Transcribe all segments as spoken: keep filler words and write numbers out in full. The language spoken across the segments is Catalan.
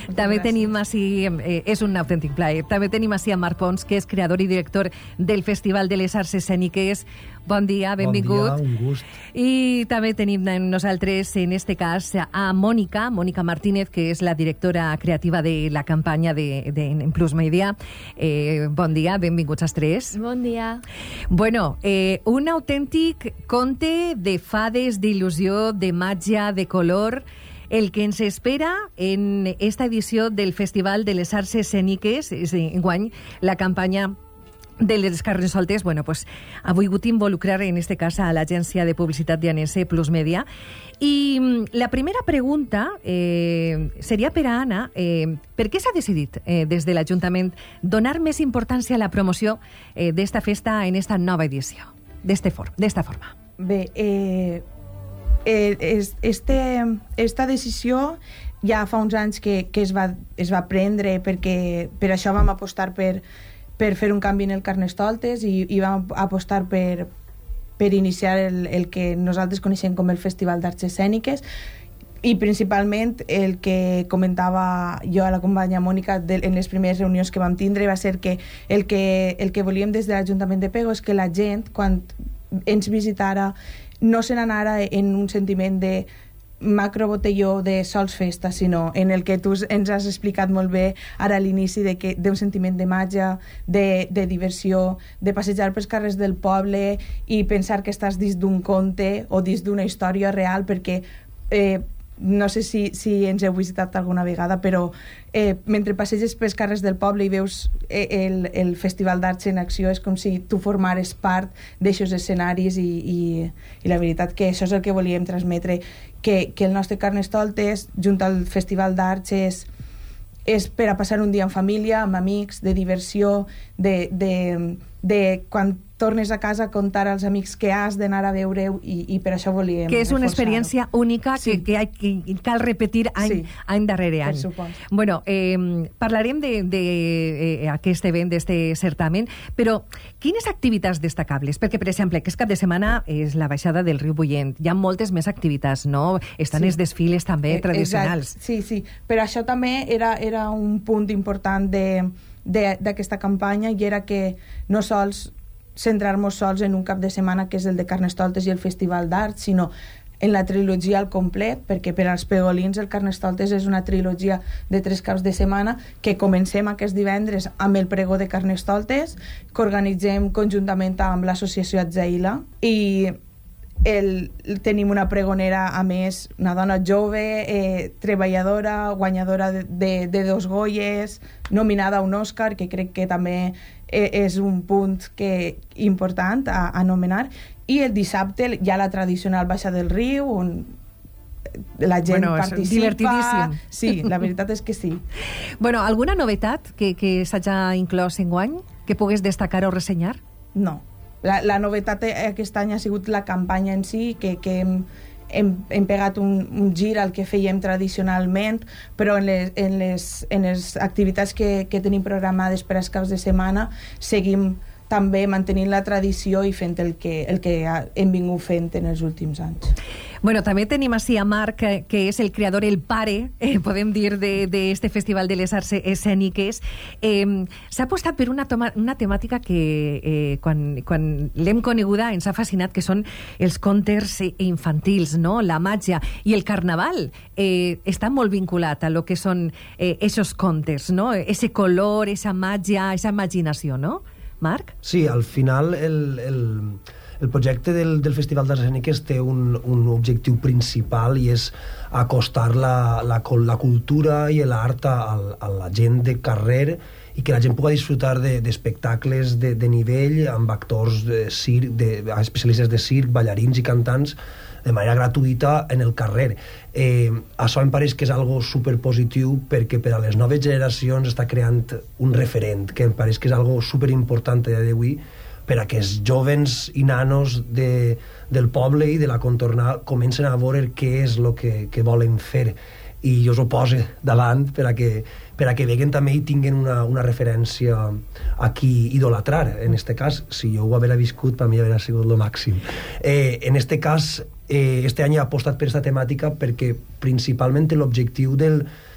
També tenim així, eh, és un autèntic plaer, també tenim així a Marc Pons, que és creador i director del Festival de les Arts Escèniques. Bon dia, benvingut. Bon dia, un gust. I també tenim nosaltres, en este cas, a Mònica, Mònica Martínez, que és la directora creativa de la campanya de, de en Plus Media. Eh, bon dia, benvinguts als tres. Bon dia. Bueno, eh, un autèntic conte de fades, d'il·lusió, de màgia, de color, el que ens espera en esta edició del Festival de les Arts Escèniques, enguany, la campanya de les Carnestoltes. Bueno, pues ha volgut involucrar en este cas a l'agència de publicitat dianense Plus Media. I la primera pregunta eh, seria per a Anna. Eh, per què s'ha decidit eh, des de l'Ajuntament donar més importància a la promoció eh, d'esta festa en esta nova edició, d'esta for forma? Bé, eh, eh, este, esta decisió ja fa uns anys que, que es, va, es va prendre, perquè per això vam apostar per per fer un canvi en el Carnestoltes i, i vam apostar per, per iniciar el, el que nosaltres coneixem com el Festival d'Arts Escèniques, i principalment el que comentava jo a la companya Mònica de, en les primeres reunions que vam tindre va ser que el que, el que volíem des de l'Ajuntament de Pego és que la gent, quan ens visitara, no se n'anara en un sentiment de macro botelló de sols festa, sinó en el que tu ens has explicat molt bé ara a l'inici de que d'un sentiment de màgia, de, de diversió, de passejar pels carrers del poble i pensar que estàs dins d'un conte o dins d'una història real, perquè eh, no sé si, si ens heu visitat alguna vegada, però eh, mentre passeges pels carrers del poble i veus eh, el, el Festival d'Arts en acció, és com si tu formares part d'aixòs escenaris, i, i, i la veritat que això és el que volíem transmetre, que, que el nostre Carnestoltes, junt al Festival d'Arts, és, és per a passar un dia en família, amb amics, de diversió, de, de, de quan tornes a casa a contar als amics que has d'anar a veure-ho, i, i per això volíem que és una experiència única, sí. que, que, hay, que cal repetir any, sí. any darrere any. Bueno, eh, parlarem d'aquest de, de, event, d'aquest certamen, però quines activitats destacables? Perquè, per exemple, aquest cap de setmana és la baixada del riu Bullent. Hi ha moltes més activitats, no? Estan sí. els desfiles també eh, tradicionals. Exacte. Sí, sí. Per això també era, era un punt important d'aquesta campanya, i era que no sols centrar-nos sols en un cap de setmana, que és el de Carnestoltes i el Festival d'Arts, sinó en la trilogia al complet, perquè per als pegolins el Carnestoltes és una trilogia de tres caps de setmana, que comencem aquest divendres amb el pregó de Carnestoltes, que organitzem conjuntament amb l'associació Atzeila, i el, tenim una pregonera, a més, una dona jove, eh, treballadora, guanyadora de, de, de dos Goyes, nominada a un Òscar, que crec que també és un punt que important a, a anomenar. I el dissabte hi ha la tradicional baixa del riu, on la gent bueno, participa. Divertidíssim. Sí, la veritat és que sí. Bueno, alguna novetat que, que s'hagi inclòs enguany, que pugues destacar o ressenyar? No. La, la novetat aquest any ha sigut la campanya en si, que, que hem, hem, hem pegat un, un gir al que fèiem tradicionalment, però en les, en les, en les activitats que, que tenim programades per als caps de setmana seguim també mantenint la tradició i fent el que, el que hem vingut fent en els últims anys. Bueno, també tenim així a Marc, que, que és el creador, el pare, eh, podem dir, d'aquest Festival de les Arts Escèniques. Eh, S'ha apostat per una, toma, una temàtica que eh, quan, quan l'hem coneguda ens ha fascinat, que són els contes infantils, no? La màgia. I el carnaval eh, està molt vinculat a lo que són eh, esos contes, no? Ese color, esa màgia, esa imaginació, no? Marc? Sí, al final el... el... El projecte del, del Festival d'Arts Escèniques té un, un objectiu principal, i és acostar la, la, la cultura i l'art a, a la gent de carrer, i que la gent pugui disfrutar d'espectacles de, de, de nivell, amb actors de circ, de, especialistes de circ, ballarins i cantants, de manera gratuïta en el carrer. Eh, això em pareix que és algo superpositiu, perquè per a les noves generacions està creant un referent, que em pareix que és algo superimportant a dia d'avui, per a que els jovens i nanos de, del poble i de la contornada comencen a veure què és el que, que volen fer, i jo us ho poso davant per a que, per a que veguen també i tinguin una, una referència a qui idolatrar. En este cas, si jo ho haguera viscut, per mi hauria sigut el màxim. Eh, en este cas, eh, este any he apostat per aquesta temàtica perquè principalment l'objectiu del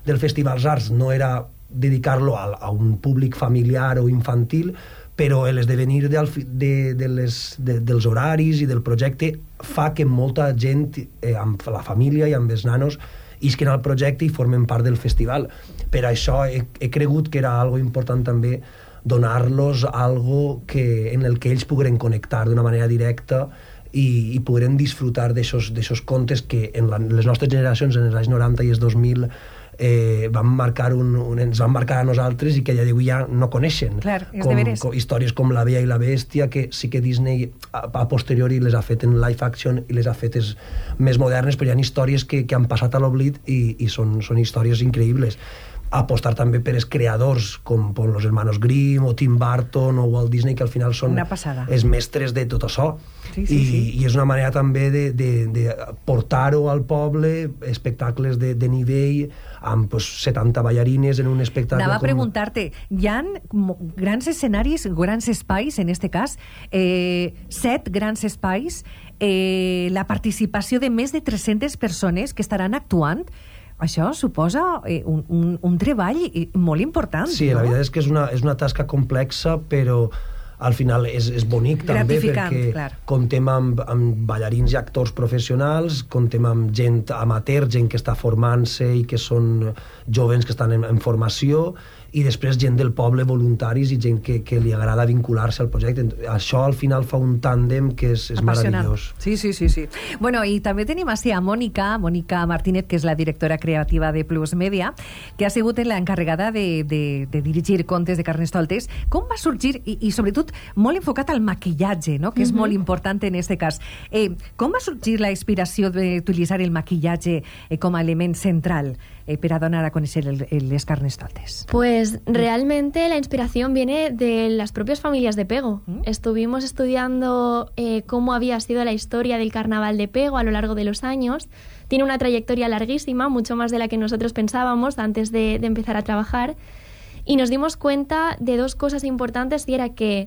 del Festival Arts no era dedicar-lo a, a un públic familiar o infantil, però l'esdevenir de, de, de les, de, dels horaris i del projecte fa que molta gent, eh, amb la família i amb els nanos, isquen al projecte i formen part del festival. Per això he, he cregut que era algo important també donar-los algo que, en el que ells pogueren connectar d'una manera directa i, i pogueren disfrutar d'aixòs contes que en la, les nostres generacions, en els anys noranta i els dos mil, eh, van marcar un, un, ens van marcar a nosaltres i que a dia d'avui ja no coneixen. Clar, és com, de veres. com, històries com La Bella i la Bèstia, que sí que Disney a, a posteriori les ha fet en live action i les ha fetes més modernes, però hi ha històries que, que han passat a l'oblit i, i són, són històries increïbles. Apostar també per els creadors com, com los hermanos Grimm o Tim Burton o Walt Disney, que al final són els mestres de tot això. Sí, sí, I, sí. i és una manera també de, de, de portar-ho al poble, espectacles de, de nivell, amb pues, setanta ballarines en un espectacle. Anava a com... preguntar-te, hi ha grans escenaris, grans espais, en este cas, eh, set grans espais, eh, la participació de més de tres-centes persones que estaran actuant. Això suposa eh, un, un, un treball molt important. Sí, no? La veritat és que és una, és una tasca complexa, però al final és, és bonic també, perquè clar. Comptem amb, amb ballarins i actors professionals, comptem amb gent amateur, gent que està formant-se i que són jovens que estan en, en formació, i després gent del poble, voluntaris i gent que, que li agrada vincular-se al projecte. Això al final fa un tàndem que és, és meravellós. Sí, sí, sí, sí. Bueno, i també tenim així a Mònica, Mònica Martínez, que és la directora creativa de Plus Media, que ha sigut l'encarregada de, de, de dirigir contes de Carnestoltes. Com va sorgir, i, i sobretot molt enfocat al maquillatge, no? Que és uh-huh. molt important en aquest cas. Eh, com va sorgir la inspiració d'utilitzar el maquillatge eh, com a element central eh, per a donar a conèixer el, el, les Carnestoltes? Pues realmente la inspiración viene de las propias familias de Pego. ¿Mm? Estuvimos estudiando eh, cómo había sido la historia del carnaval de Pego a lo largo de los años. Tiene una trayectoria larguísima, mucho más de la que nosotros pensábamos antes de, de empezar a trabajar. Y nos dimos cuenta de dos cosas importantes, y era que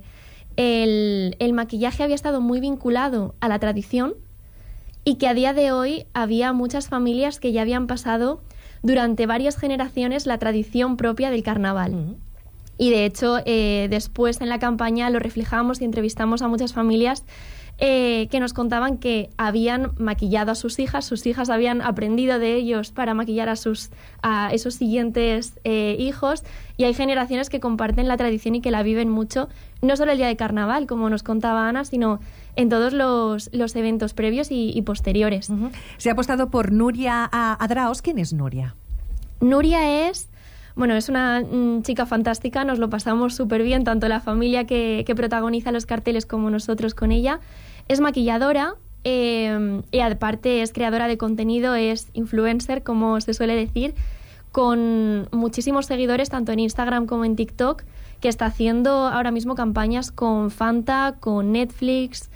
el, el maquillaje había estado muy vinculado a la tradición y que a día de hoy había muchas familias que ya habían pasado durante varias generaciones la tradición propia del carnaval. Uh-huh. Y de hecho, eh, después en la campaña lo reflejamos y entrevistamos a muchas familias eh, que nos contaban que habían maquillado a sus hijas, sus hijas habían aprendido de ellos para maquillar a, sus, a esos siguientes eh, hijos, y hay generaciones que comparten la tradición y que la viven mucho, no solo el día de carnaval, como nos contaba Ana, sino en todos los, los eventos previos y, y posteriores. Uh-huh. Se ha apostado por Nuria Adraos. ¿Quién es Nuria? Nuria es, bueno, es una mm, chica fantástica, nos lo pasamos súper bien, tanto la familia que, que protagoniza los carteles como nosotros con ella. Es maquilladora eh, y aparte es creadora de contenido, es influencer, como se suele decir, con muchísimos seguidores tanto en Instagram como en TikTok, que está haciendo ahora mismo campañas con Fanta, con Netflix,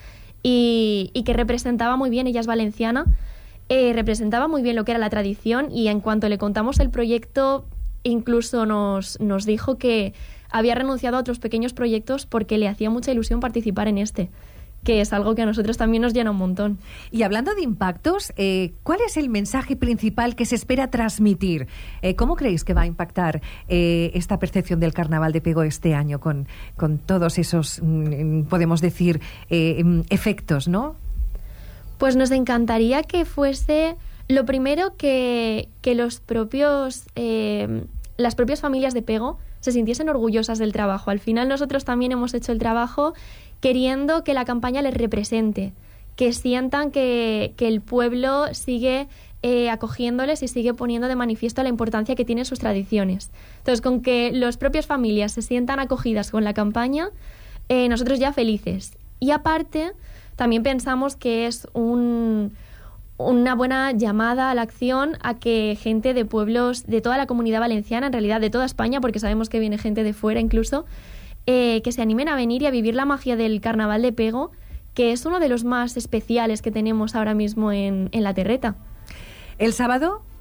y, y que representaba muy bien, ella es valenciana, eh, representaba muy bien lo que era la tradición, y en cuanto le contamos el proyecto, incluso nos, nos dijo que había renunciado a otros pequeños proyectos porque le hacía mucha ilusión participar en este, que es algo que a nosotros también nos llena un montón. Y hablando de impactos, eh, ¿cuál es el mensaje principal que se espera transmitir? Eh, ¿Cómo creéis que va a impactar eh, esta percepción del Carnaval de Pego este año con, con todos esos, mm, podemos decir, eh, efectos, ¿no? Pues nos encantaría que fuese, lo primero, que, que los propios, eh, las propias familias de Pego se sintiesen orgullosas del trabajo. Al final nosotros también hemos hecho el trabajo queriendo que la campaña les represente, que sientan que, que el pueblo sigue eh, acogiéndoles y sigue poniendo de manifiesto la importancia que tienen sus tradiciones. Entonces, con que las propias familias se sientan acogidas con la campaña, eh, nosotros ya felices. Y aparte, también pensamos que es un, una buena llamada a la acción a que gente de pueblos de toda la Comunidad Valenciana, en realidad de toda España, porque sabemos que viene gente de fuera incluso, Eh, que se animen a venir y a vivir la magia del Carnaval de Pego, que es uno de los más especiales que tenemos ahora mismo en, en la Terreta. El sábado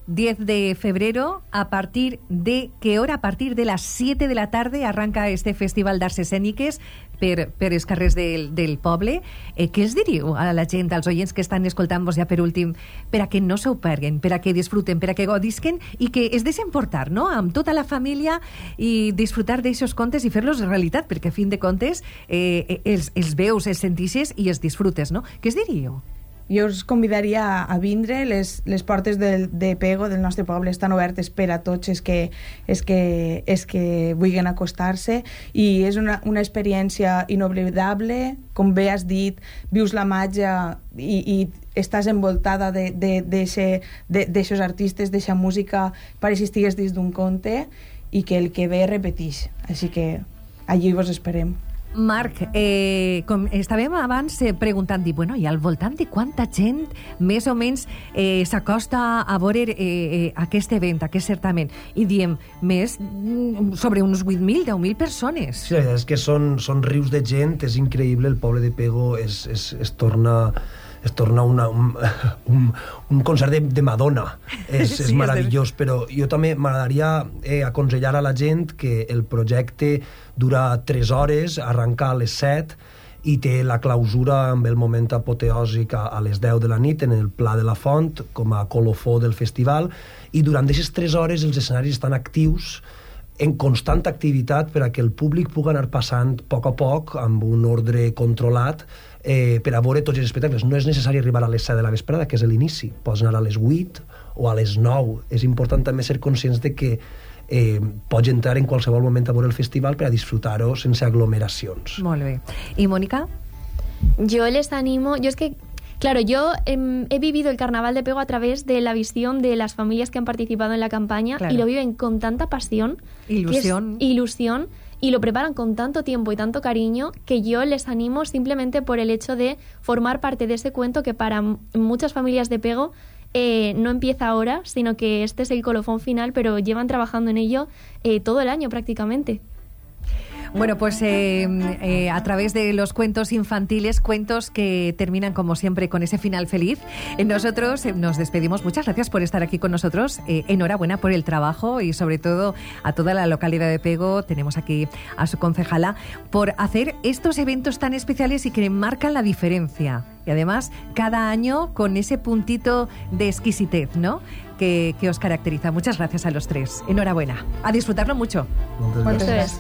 diez de febrero. ¿A partir de qué hora? A partir de las siete de la tarde arranca este Festival d'Arts Escèniques per, per els carrers del, del poble. Eh, què els diríeu a la gent, als oients que estan escoltant-vos ja per últim, per a que no s'ho perguen, per a que disfruten, per a que godisquen i que es deixen portar, no?, amb tota la família i disfrutar d'aixos contes i fer-los realitat, perquè a fin de comptes eh, els, els veus, els sentixes i els disfrutes, no? Què es diríeu? Jo us convidaria a vindre. Les, les portes del, de Pego, del nostre poble, estan obertes per a tots els que, els que, els que vulguin acostar-se, i és una, una experiència inoblidable. Com bé has dit, vius la màgia i, i estàs envoltada d'aixos artistes, d'aixa música, pareix que estigues dins d'un conte, i que el que ve repeteix. Així que allí vos esperem. Marc, eh, com estàvem abans eh, preguntant, dir, bueno, i al voltant de quanta gent més o menys eh, s'acosta a veure eh, eh, aquest event, aquest certament, i diem, més sobre uns vuit mil, deu mil persones. Sí, és que són, són rius de gent, és increïble, el poble de Pego es, es, es torna... es torna una, un, un, un concert de, de Madonna. És, sí, és meravellós, però jo també m'agradaria eh, aconsellar a la gent que el projecte dura tres hores, arranca a les set i té la clausura amb el moment apoteòsic a, a les deu de la nit en el Pla de la Font, com a colofó del festival, i durant aquestes tres hores els escenaris estan actius en constant activitat per a que el públic pugui anar passant a poc a poc amb un ordre controlat eh, per a veure tots els espectacles. No és necessari arribar a les set de la vesprada, que és l'inici. Pots anar a les vuit o a les nou. És important també ser conscients de que eh, pots entrar en qualsevol moment a veure el festival per a disfrutar-ho sense aglomeracions. Molt bé. I Mónica? Yo les animo... Yo es que Claro, yo eh, he vivido el Carnaval de Pego a través de la visión de las familias que han participado en la campaña, claro, y lo viven con tanta pasión, ilusión, que es ilusión, y lo preparan con tanto tiempo y tanto cariño, que yo les animo simplemente por el hecho de formar parte de ese cuento que para muchas familias de Pego eh, no empieza ahora, sino que este es el colofón final, pero llevan trabajando en ello eh, todo el año prácticamente. Bueno, pues eh, eh, a través de los cuentos infantiles, cuentos que terminan como siempre con ese final feliz. Nosotros eh, nos despedimos. Muchas gracias por estar aquí con nosotros. Eh, enhorabuena por el trabajo y sobre todo a toda la localidad de Pego. Tenemos aquí a su concejala por hacer estos eventos tan especiales y que marcan la diferencia. Y además, cada año con ese puntito de exquisitez, ¿no?, que, que os caracteriza. Muchas gracias a los tres. Enhorabuena. A disfrutarlo mucho. Muchas gracias.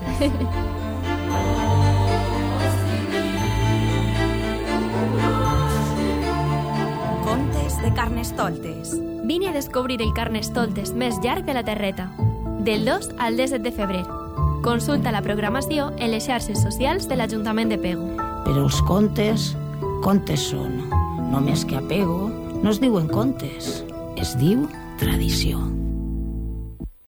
Contes de Carnestoltes. Vine a descobrir el Carnestoltes més llarg de la terreta. Del dos al disset de febrer. Consulta la programació en les xarxes socials de l'Ajuntament de Pego. Però els contes, contes són. Només que a Pego no es diuen contes, es diu tradició.